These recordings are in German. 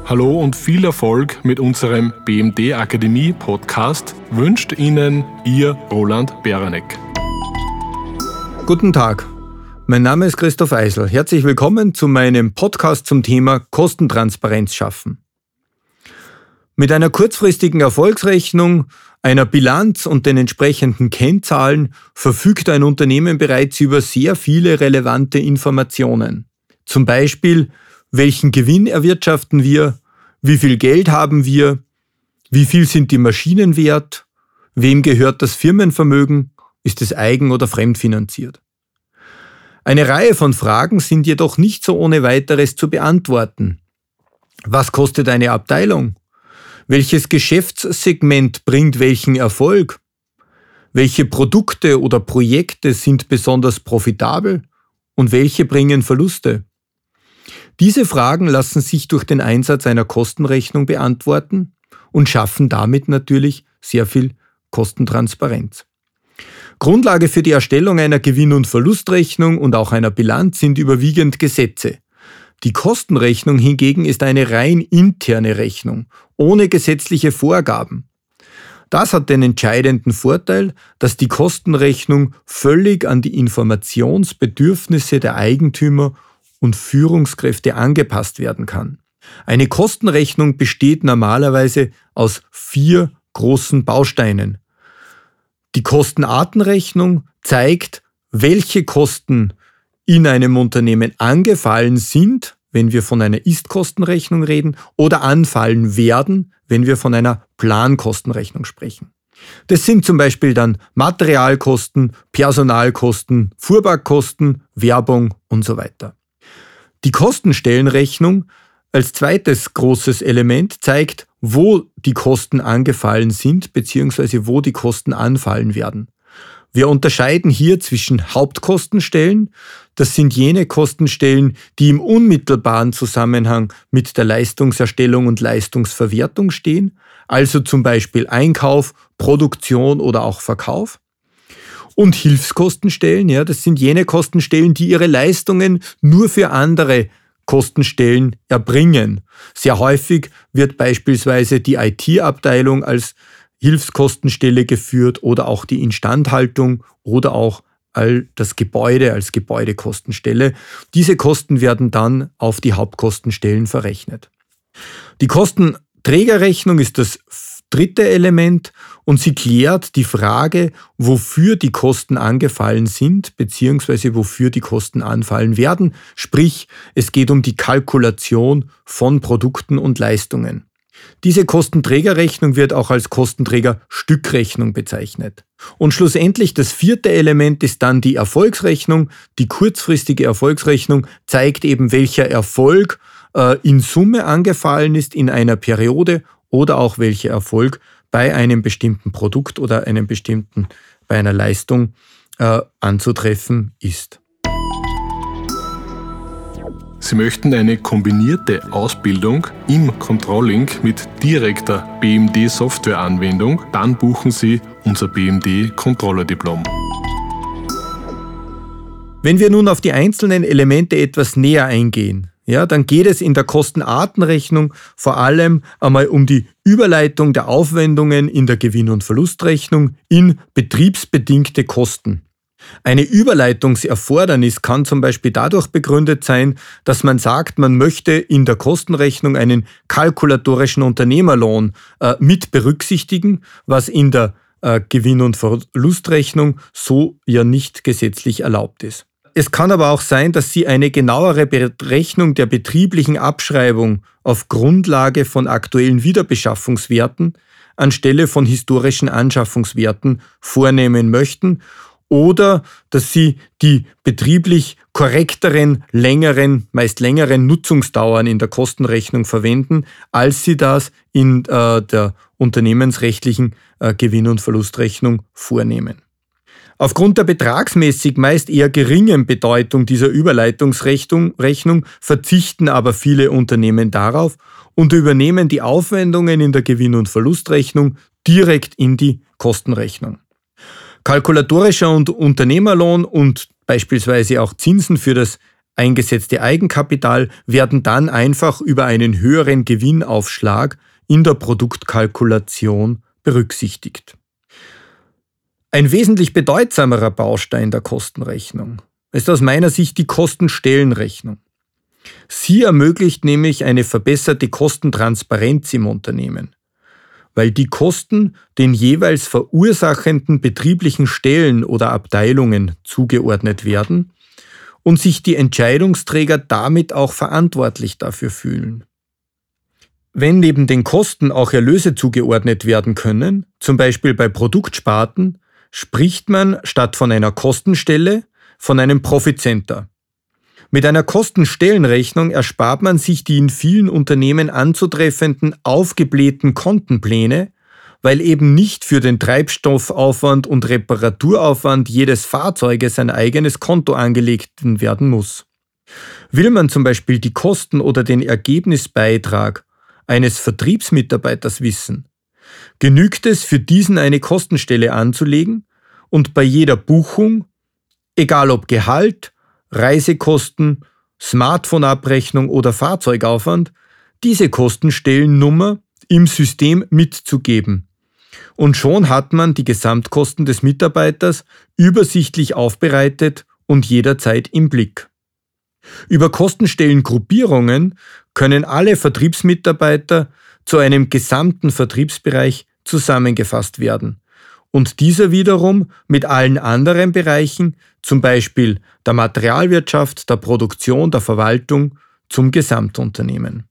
Hallo und viel Erfolg mit unserem BMD Akademie Podcast wünscht Ihnen Ihr Roland Beranek. Guten Tag, mein Name ist Christoph Eisel. Herzlich willkommen zu meinem Podcast zum Thema Kostentransparenz schaffen. Mit einer kurzfristigen Erfolgsrechnung, einer Bilanz und den entsprechenden Kennzahlen verfügt ein Unternehmen bereits über sehr viele relevante Informationen. Zum Beispiel, welchen Gewinn erwirtschaften wir, wie viel Geld haben wir, wie viel sind die Maschinen wert, wem gehört das Firmenvermögen, ist es eigen- oder fremdfinanziert. Eine Reihe von Fragen sind jedoch nicht so ohne weiteres zu beantworten. Was kostet eine Abteilung? Welches Geschäftssegment bringt welchen Erfolg? Welche Produkte oder Projekte sind besonders profitabel und welche bringen Verluste? Diese Fragen lassen sich durch den Einsatz einer Kostenrechnung beantworten und schaffen damit natürlich sehr viel Kostentransparenz. Grundlage für die Erstellung einer Gewinn- und Verlustrechnung und auch einer Bilanz sind überwiegend Gesetze. Die Kostenrechnung hingegen ist eine rein interne Rechnung, ohne gesetzliche Vorgaben. Das hat den entscheidenden Vorteil, dass die Kostenrechnung völlig an die Informationsbedürfnisse der Eigentümer und Führungskräfte angepasst werden kann. Eine Kostenrechnung besteht normalerweise aus 4 großen Bausteinen. Die Kostenartenrechnung zeigt, welche Kosten in einem Unternehmen angefallen sind, wenn wir von einer Ist-Kostenrechnung reden, oder anfallen werden, wenn wir von einer Plankostenrechnung sprechen. Das sind zum Beispiel dann Materialkosten, Personalkosten, Fuhrparkkosten, Werbung und so weiter. Die Kostenstellenrechnung als zweites großes Element zeigt, wo die Kosten angefallen sind bzw. wo die Kosten anfallen werden. Wir unterscheiden hier zwischen Hauptkostenstellen, das sind jene Kostenstellen, die im unmittelbaren Zusammenhang mit der Leistungserstellung und Leistungsverwertung stehen, also zum Beispiel Einkauf, Produktion oder auch Verkauf. Und Hilfskostenstellen, ja, das sind jene Kostenstellen, die ihre Leistungen nur für andere Kostenstellen erbringen. Sehr häufig wird beispielsweise die IT-Abteilung als Hilfskostenstelle geführt oder auch die Instandhaltung oder auch das Gebäude als Gebäudekostenstelle. Diese Kosten werden dann auf die Hauptkostenstellen verrechnet. Die Kostenträgerrechnung ist das dritte Element und sie klärt die Frage, wofür die Kosten angefallen sind bzw. wofür die Kosten anfallen werden. Sprich, es geht um die Kalkulation von Produkten und Leistungen. Diese Kostenträgerrechnung wird auch als Kostenträgerstückrechnung bezeichnet. Und schlussendlich das vierte Element ist dann die Erfolgsrechnung. Die kurzfristige Erfolgsrechnung zeigt eben, welcher Erfolg in Summe angefallen ist in einer Periode oder auch welcher Erfolg bei einem bestimmten Produkt oder bei einer Leistung anzutreffen ist. Sie möchten eine kombinierte Ausbildung im Controlling mit direkter BMD-Softwareanwendung? Dann buchen Sie unser BMD-Controller-Diplom. Wenn wir nun auf die einzelnen Elemente etwas näher eingehen, ja, dann geht es in der Kostenartenrechnung vor allem einmal um die Überleitung der Aufwendungen in der Gewinn- und Verlustrechnung in betriebsbedingte Kosten. Eine Überleitungserfordernis kann zum Beispiel dadurch begründet sein, dass man sagt, man möchte in der Kostenrechnung einen kalkulatorischen Unternehmerlohn mit berücksichtigen, was in der Gewinn- und Verlustrechnung so ja nicht gesetzlich erlaubt ist. Es kann aber auch sein, dass Sie eine genauere Berechnung der betrieblichen Abschreibung auf Grundlage von aktuellen Wiederbeschaffungswerten anstelle von historischen Anschaffungswerten vornehmen möchten oder dass Sie die betrieblich korrekteren, meist längeren Nutzungsdauern in der Kostenrechnung verwenden, als Sie das in der unternehmensrechtlichen Gewinn- und Verlustrechnung vornehmen. Aufgrund der betragsmäßig meist eher geringen Bedeutung dieser Überleitungsrechnung verzichten aber viele Unternehmen darauf und übernehmen die Aufwendungen in der Gewinn- und Verlustrechnung direkt in die Kostenrechnung. Kalkulatorischer und Unternehmerlohn und beispielsweise auch Zinsen für das eingesetzte Eigenkapital werden dann einfach über einen höheren Gewinnaufschlag in der Produktkalkulation berücksichtigt. Ein wesentlich bedeutsamerer Baustein der Kostenrechnung ist aus meiner Sicht die Kostenstellenrechnung. Sie ermöglicht nämlich eine verbesserte Kostentransparenz im Unternehmen, weil die Kosten den jeweils verursachenden betrieblichen Stellen oder Abteilungen zugeordnet werden und sich die Entscheidungsträger damit auch verantwortlich dafür fühlen. Wenn neben den Kosten auch Erlöse zugeordnet werden können, zum Beispiel bei Produktsparten, spricht man statt von einer Kostenstelle von einem Profit Center. Mit einer Kostenstellenrechnung erspart man sich die in vielen Unternehmen anzutreffenden aufgeblähten Kontenpläne, weil eben nicht für den Treibstoffaufwand und Reparaturaufwand jedes Fahrzeuges ein eigenes Konto angelegt werden muss. Will man zum Beispiel die Kosten oder den Ergebnisbeitrag eines Vertriebsmitarbeiters wissen, genügt es, für diesen eine Kostenstelle anzulegen und bei jeder Buchung, egal ob Gehalt, Reisekosten, Smartphone-Abrechnung oder Fahrzeugaufwand, diese Kostenstellennummer im System mitzugeben. Und schon hat man die Gesamtkosten des Mitarbeiters übersichtlich aufbereitet und jederzeit im Blick. Über Kostenstellengruppierungen können alle Vertriebsmitarbeiter zu einem gesamten Vertriebsbereich zusammengefasst werden und dieser wiederum mit allen anderen Bereichen, zum Beispiel der Materialwirtschaft, der Produktion, der Verwaltung, zum Gesamtunternehmen.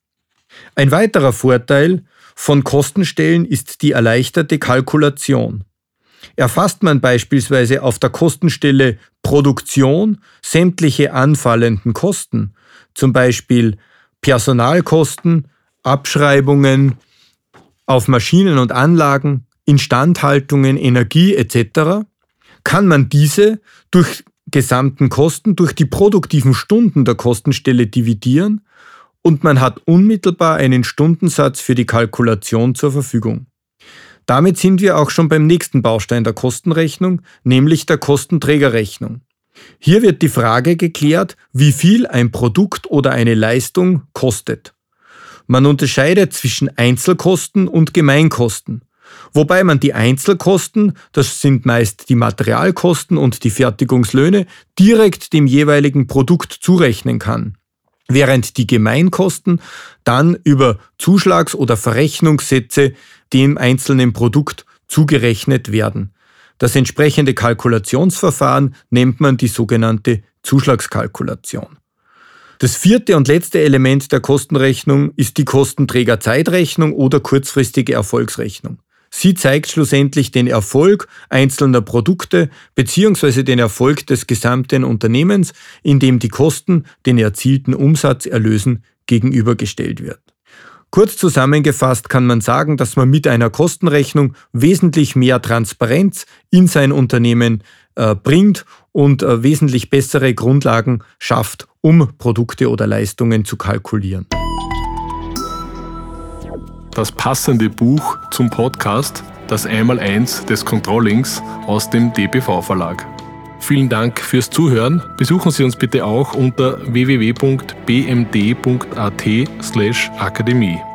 Ein weiterer Vorteil von Kostenstellen ist die erleichterte Kalkulation. Erfasst man beispielsweise auf der Kostenstelle Produktion sämtliche anfallenden Kosten, zum Beispiel Personalkosten, Abschreibungen auf Maschinen und Anlagen, Instandhaltungen, Energie etc., kann man diese durch gesamten Kosten durch die produktiven Stunden der Kostenstelle dividieren und man hat unmittelbar einen Stundensatz für die Kalkulation zur Verfügung. Damit sind wir auch schon beim nächsten Baustein der Kostenrechnung, nämlich der Kostenträgerrechnung. Hier wird die Frage geklärt, wie viel ein Produkt oder eine Leistung kostet. Man unterscheidet zwischen Einzelkosten und Gemeinkosten, wobei man die Einzelkosten, das sind meist die Materialkosten und die Fertigungslöhne, direkt dem jeweiligen Produkt zurechnen kann, während die Gemeinkosten dann über Zuschlags- oder Verrechnungssätze dem einzelnen Produkt zugerechnet werden. Das entsprechende Kalkulationsverfahren nennt man die sogenannte Zuschlagskalkulation. Das vierte und letzte Element der Kostenrechnung ist die Kostenträgerzeitrechnung oder kurzfristige Erfolgsrechnung. Sie zeigt schlussendlich den Erfolg einzelner Produkte bzw. den Erfolg des gesamten Unternehmens, indem die Kosten den erzielten Umsatzerlösen gegenübergestellt wird. Kurz zusammengefasst kann man sagen, dass man mit einer Kostenrechnung wesentlich mehr Transparenz in sein Unternehmen bringt und wesentlich bessere Grundlagen schafft, um Produkte oder Leistungen zu kalkulieren. Das passende Buch zum Podcast, das Einmaleins des Controllings aus dem DBV-Verlag. Vielen Dank fürs Zuhören. Besuchen Sie uns bitte auch unter www.bmd.at/akademie.